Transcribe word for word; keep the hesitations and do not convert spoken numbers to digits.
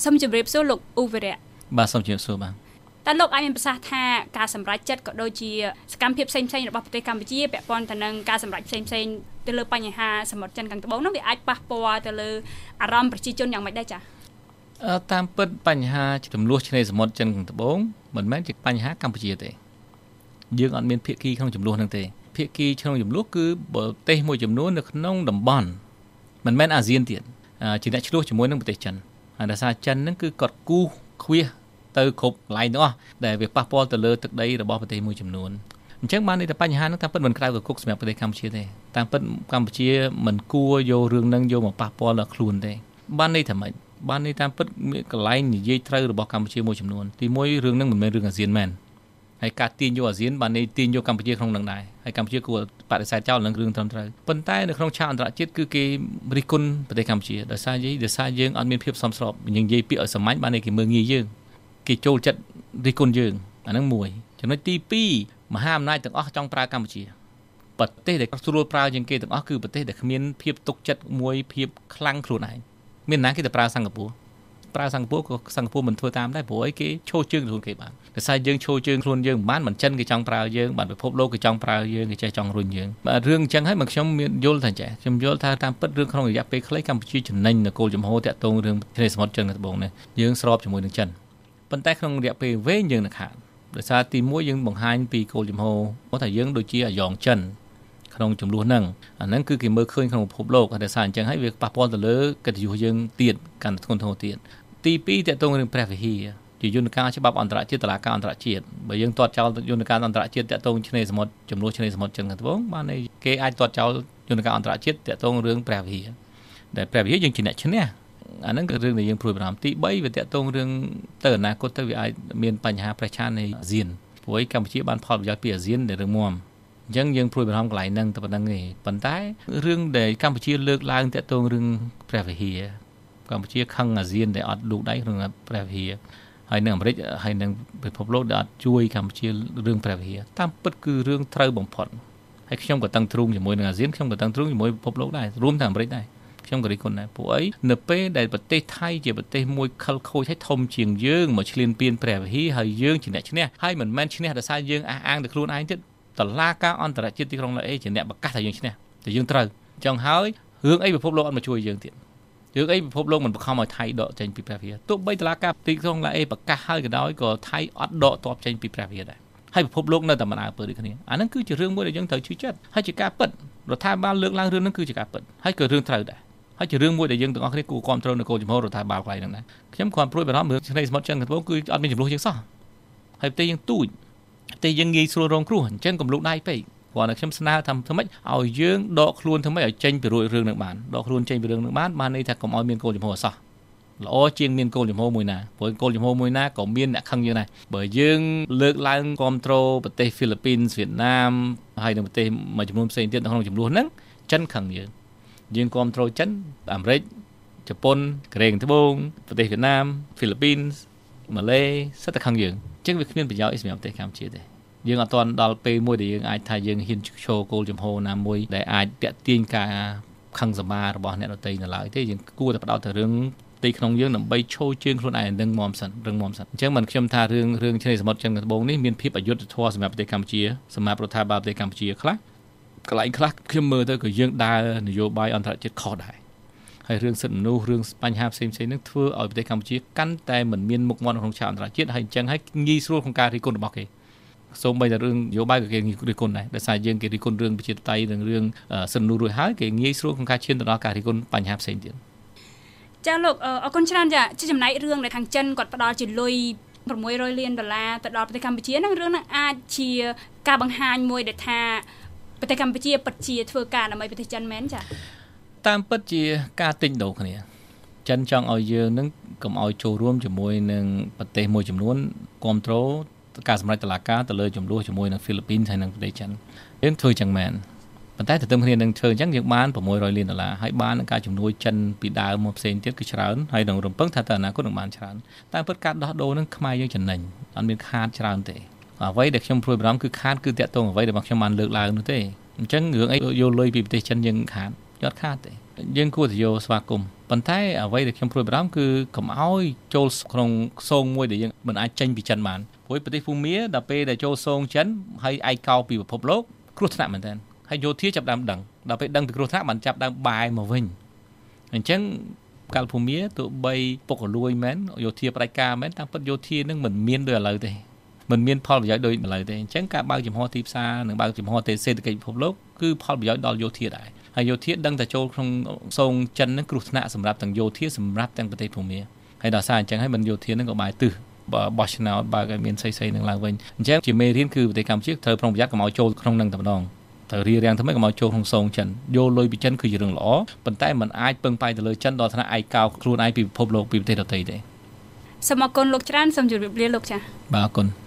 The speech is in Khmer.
សូមជម្រាបសួរលោកអ៊ូវីរៈបាទសូមជម្រាបសួរបាទតើលោកអាចមានប្រសាសន៍ថាការសម្រេចចិត្តក៏ដូចជាសកម្មភាពផ្សេងៗរបស់ប្រទេសកម្ពុជាពាក់ព័ន្ធទៅនឹងការសម្រេចផ្សេងៗទៅលើបញ្ហាសមុទ្រចិនខាងត្បូងនោះវាអាចប៉ះពាល់ទៅលើអារម្មណ៍ប្រជាជនយ៉ាងម៉េចដែរចា៎តាមពិតបញ្ហាចំនួនឆ្នេរសមុទ្រចិនខាងត្បូងមិនមែនជាបញ្ហាកម្ពុជាទេយើងអត់មានភាគីក្នុងចំនួនហ្នឹងទេភាគីក្នុងចំនួនគឺប្រទេសមួយចំនួននៅក្នុងតំបន់មិនមែនអាស៊ានទៀតជាអ្នកឆ្លោះជាមួយនឹងប្រទេសចិនហើយដោយសារចិនហ្នឹងគឺគាត់គូសខ្វៀសទៅគ្រប់កន្លែងទាំងអស់ដែលវាប៉ះពាល់ទៅលើទឹកដីរបស់ប្រទេសមួយចំនួនអញ្ចឹងបាននេះតែបញ្ហាហ្នឹងតាមពិតមិនក្រៅពីគុកសម្រាប់ប្រទេសកម្ពុជាទេតាមពិតកម្ពុជាមិនគួរយករឿងហ្នឹងយកមកប៉ះពាល់ដល់ខ្លួនទេបាននេះថាម៉េចបាននេះតាមពិតកន្លែងនិយាយត្រូវរបស់កម្ពុជាមួយចំនួនទីមួយរឿងហ្នឹងមិនមែនរឿងអាស៊ានមែនហើយការទាញយកអាស៊ានបាននេះទាញយកកម្ពុជាក្នុងនឹងដែរហើយកម្ពុជាគួរបដិសេធចោលនឹងរឿងត្រឹមត្រូវប៉ុន្តែនៅក្នុងឆាកអន្តរជាតិគឺគេរិះគន់ប្រទេសកម្ពុជាដោយសារយីដោយសារយើងអត់មានភាពសមស្របយើងនិយាយពាក្យឲ្យសាមញ្ញបាននេះគេមើលងាយយើងគេចូលចិត្តរិះគន់យើងអាហ្នឹងមួយចំណុចទីពីរមហាអំណាចទាំងអស់ចង់ប្រើកម្ពុជាប្រទេសដែលស្រួលប្រើជាងគេទាំងអស់គឺប្រទេសដែលគ្មានភាពទុកចិត្តមួយភាពខ្លាំងខ្លួនឯងមានណាគេទៅប្រើសិង្ហបុរីប្រើសិង្ហបុរីក៏សិង្ហបុរីមិនធ្វើតាមដែរព្រោះអីគេឈោជើងខ្លួនគេបានដោយសារយើងឈោជើងខ្លួនយើងមិនបានមិនចិនគេចង់ប្រើយើងបានពិភពលោកគេចង់ប្រើយើងគេចេះចង់រុញយើងបាទរឿងអញ្ចឹងហើយមកខ្ញុំមានយល់ថាចេះខ្ញុំយល់ថាតាមពិតរឿងក្នុងរយៈពេលខ្លីកម្ពុជាចំណេញនគរចំហតាក់ទងរឿងឆ្នេរសមុទ្រចិនខាងត្បូងនេះយើងស្របជាមួយនឹងចិនប៉ុន្តែក្នុងរយៈពេលវែងយើងនឹងខាតដោយសារទីមួយយើងបង្ហាញពីគោលចំហមកថាយើងដូចជាអាយ៉ងចិនក្នុងចំនួនហ្នឹងអាហ្នឹងគឺគេមើលឃើញក្នុងពិភពលោកដោយសារអញ្ចឹងហើយវាប៉ះពាល់ទៅលើកិត្តិយសយើងទៀតកាន់ធ្ងន់ធ្ងរទៀតទីពីរតើតងរឿងព្រះវិហារជាយន្តការច្បាប់អន្តរជាតិតុលាការអន្តរជាតិបើយើងទាត់ចោលយន្តការអន្តរជាតិតើតងឆ្នេរសមុទ្រចំនួនឆ្នេរសមុទ្រចិនខាងត្បូងបានគេអាចទាត់ចោលយន្តការអន្តរជាតិតើតងរឿងព្រះវិហារដែលព្រះវិហារយើងជាអ្នកឈ្នះអាហ្នឹងគឺរឿងដែលយើងព្រួយបារម្ភទីបីវាតកតងរឿងទៅអនាគតទៅវាអាចមានបញ្ហាប្រឆាំងនៃអាស៊ានព្រោះកម្ពុជាបានផលប្រយោជន៍ពីអាស៊ានដែលរឹងមាំអញ្ចឹងយើងព្រួយបារម្ភកន្លែងហ្នឹងតែប៉ុណ្្នឹងទេប៉ុន្តែរឿងដែលកម្ពុជាលើកឡើងតកតងរឿងព្រះវិហារកម្ពុជាខឹងអាស៊ានដែលអត់លូកដៃក្នុងព្រះវិហារហើយនៅអាមេរិកហើយនៅពិភពលោកដែលអត់ជួយកម្ពុជារឿងព្រះវិហារតាមពិតគឺរឿងត្រូវបំផុតហើយខ្ញុំក៏តឹងទ្រូងជាមួយនឹងអាស៊ានខ្ញុំក៏តឹងទ្រូងជាមួយពិភពលោកដែររួមទាំងអាមេរិកដែរខ្ញុំក៏រិះគន់ដែរព្រោះអីនៅពេលដែលប្រទេសថៃជាប្រទេសមួយខិលខូចហើយធំជាងយើងមកឈ្លានពានព្រះវិហារហើយយើងជាអ្នកឈ្នះហើយមិនមែនឈ្នះដោយសារយើងអះអាងតែខ្លួនឯងទៀតតឡាការអន្តរជាតិទីក្រុងឡាអេជាអ្នកប្រកាសថាយើងឈ្នះតែយើងត្រូវអញ្ចឹងហើយរឿងអីពិភពលោកអត់មកជួយយើងទៀតរឿងអីពិភពលោកមិនបង្ខំឲ្យថៃដកចេញពីព្រះវិហារទោះបីតឡាការទីក្រុងឡាអេប្រកាសហើយក៏ដោយក៏ថៃអត់ដកទ័ពចេញពីព្រះវិហារដែរហើយពិភពលោកនៅតែមិនអើពើដូចគ្នាអាហ្នឹងគឺជារឿងមួយដែលយើងត្រូវជឿចិត្តហើយជាការពិតរដ្ឋាភិបាលលើកឡើងរឿងហ្នឹងគឺជាការពិតហើយក៏រឿងត្រូវដែរហើយជារឿងមួយដែលយើងទាំងអស់គ្នាគួរគ្រប់គ្រងនៅគោលចំហរដ្ឋាភិបាលខ្លៃហ្នឹងដែរខ្ញុំគ្រាន់ព្រួយបារម្ភរឿងឆ្នេរសមុទ្រចិនខាងត្បូងគឺអត់មានចំនួនយើងសោះហើយប្រទេសយើងទូចប្រទេសយើងងាយស្រួលរងគ្រោះអញ្ចឹងកុំលូកដៃពេកគ្រាន់តែខ្ញុំស្នើថាធ្វើម៉េចឲ្យយើងដកខ្លួនធ្វើម៉េចឲ្យចេញពីរួចរឿងហ្នឹងបានដកខ្លួនចេញពីរឿងហ្នឹងបានបានន័យថាកុំឲ្យមានគោលចំហសោះល្អជាងមានគោលចំហមួយណាព្រោះគោលចំហមួយណាក៏មានអ្នកខឹងយើងដែរបើយើងលើកឡើងគ្រប់គ្រងប្រទេសហ្វីលីពីនវៀតណាមហើយនៅប្រទេសមួយចំនួនផ្សេងទៀតនៅក្នុងចំនួនហ្នឹងចិនខឹងយើងយើងគ្រប់គ្រងចិនអាមេរិកជប៉ុនកូរ៉េខាងត្បូងប្រទេសវៀតណាមហ្វីលីពីនម៉ាឡេសិតតែខឹងយើងអញ្ចឹងវាគ្មានប្រយោជន៍អីសម្រាប់ប្រទេសកម្ពុជាទេយើងអត់ទាន់ដល់ពេលមួយដែលយើងអាចថាយើងហ៊ានឈរគោលចំហណាមួយដែលអាចតាក់ទាញការខឹងសម្បារបស់អ្នកដទៃនៅឡើយទេយើងគួរតែផ្ដោតទៅរឿងទីក្នុងយើងដើម្បីឈរជើងខ្លួនឯងនឹងមមសិនរឿងមមសិនអញ្ចឹងមិនខ្ញុំថារឿងរឿងឆ្នេរសមុទ្រចិនខាងត្បូងនេះមានភាពអយុត្តិធម៌សម្រាប់ប្រទេសកម្ពុជាសម្រាប់រដ្ឋាភិបាលប្រទេសកម្ពុជាខ្លះកន្លែងខ្លះខ្ញុំមើលទៅក៏យើងដើរនយោបាយអន្តរជាតិខុសដែរហើយរឿងសិទ្ធិមនុស្សរឿងបញ្ហាផ្សេងៗហ្នឹងធ្វើឲ្យប្រទេសកម្ពុជាកាន់តែមិនមានមុខមាត់ក្នុងឆាកអន្តរជាតិហើយអញ្ចឹងហើយងាយស្រួលក្នុងការរិះគន់របស់គេសូម្បីតែរឿងនយោបាយក៏គេរិះគន់ដែរដោយសារយើងគេរិះគន់រឿងប្រជាធិបតេយ្យនិងរឿងសិទ្ធិមនុស្សរួចហើយគេងាយស្រួលក្នុងការឈានទៅដល់ការរិះគន់បញ្ហាផ្សេងទៀតចាលោកអរគុណច្រើនចាជាចំណែករឿងដែលខាងចិនគាត់ផ្ដល់ជាលុយប្រាំមួយរយលានដុល្លារទៅដល់ប្រទេសកម្ពុជាហ្នឹងរឿងហ្នឹងអាចជាការបង្ហាញមួយដែលថាប្រទេសកម្ពុជាពិតជាធ្វើការដើម្បីប្រទេសចិនមែនចាតាមពិតជាការទិញដូរគ្នាចិនចង់ឲ្យយើងនឹងកុំឲ្យចូលរួមជាមួយនឹងប្រទេសមួយចំនួនគ្រប់គ្រងការសម្រេចតុលាការទៅលើចំនួនជាមួយនឹងហ្វីលីពីនហើយនិងប្រទេសចិនយើងធ្វើចឹងមែនប៉ុន្តែទន្ទឹមគ្នានឹងធ្វើអញ្ចឹងយើងបានប្រាំមួយរយលានដុល្លារហើយបានការជំនួយចិនពីដើមមកផ្សេងទៀតគឺច្រើនហើយនឹងរំពឹងថាទៅអនាគតនឹងបានច្រើនតែពិតការដោះដូរនឹងខ្មែរយើងចំណេញអត់មានខាតច្រើនទេអ្វីដែលខ្ញុំព្រួយបារម្ភគឺខាតគឺតាក់ទងអ្វីដែលខ្ញុំបានលើកឡើងនោះទេអញ្ចឹងរឿងអីយកលុយពីប្រទេសចិនយើងខាតយត់ខាតទេយើងគួរតែយកស្វាគមន៍ប៉ុន្តែអ្វីដែលខ្ញុំព្រួយបារម្ភគឺកុំឲ្យចូលក្នុងសងមួយដែលយើងមិនអាចចេញពីចិនបានព្រោះប្រទេសភូមាដល់ពេលដែលចូលសងចិនហើយឯកោពីពិភពលោកគ្រោះថ្នាក់មែនទែនហើយយោធាចាប់ដើមដឹងដល់ពេលដឹងពីគ្រោះថ្នាក់បានចាប់ដើមបែរមកវិញអញ្ចឹងកាលភូមាទោះបីពុករលួយមែនយោធាផ្ដាច់ការមែនតាមពិតយោធានឹងមិនមានដូចឥឡូវទេមិនមានផលប្រយោជន៍ដូចឥឡូវទេអញ្ចឹងការបើកចំហទីផ្សារនិងបើកចំហទៅសេដ្ឋកិច្ចពិភពលោកគឺផលប្រយោជន៍ដល់យោធាដែរហើយយោធាដឹងតែចូលក្នុងសងចិននឹងគ្រោះថ្នាក់សម្រាប់ទាំងយោធាសម្រាប់ទាំងប្រទេសភូមាហើយដល់សារអញ្ចឹងហើយមិនយោធានឹងក៏បែរទិសបោះឆ្នោតបើកឲ្យមានស្អីៗនឹងឡើងវិញអញ្ចឹងជាមេរៀនគឺប្រទេសកម្ពុជាត្រូវប្រុងប្រយ័ត្នកុំឲ្យចូលក្នុងនឹងតែម្ដងត្រូវរៀបរៀងថ្មីកុំឲ្យចូលក្នុងសងចិនយកលុយពីចិនគឺជារឿងល្អប៉ុន្តែมันអាចពឹងផ្អែកទៅលើចិនដល់ថ្នាក់ឯកោខ្លួនឯងពីពិភពលោកពីប្រទេសដទៃទេសូមអរគុណលោកច្រើនសូមជម្រាបលាលោកចា៎បាទអរគុណ